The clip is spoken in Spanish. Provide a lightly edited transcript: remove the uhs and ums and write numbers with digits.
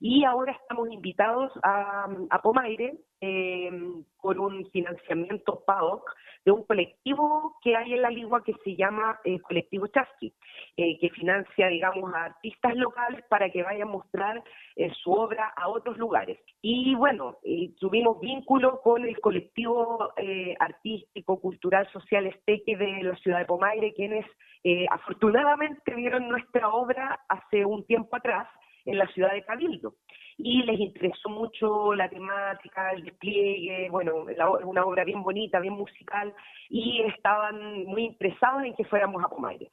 Y ahora estamos invitados a Pomaire por un financiamiento PAOC de un colectivo que hay en la Ligua que se llama Colectivo Chasqui, que financia, digamos, a artistas locales para que vayan a mostrar su obra a otros lugares. Y bueno, tuvimos vínculo con el colectivo artístico, cultural, social Esteque de la ciudad de Pomaire, quienes afortunadamente vieron nuestra obra hace un tiempo atrás en la ciudad de Cabildo, y les interesó mucho la temática, el despliegue, bueno, una obra bien bonita, bien musical, y estaban muy interesados en que fuéramos a Pomaire.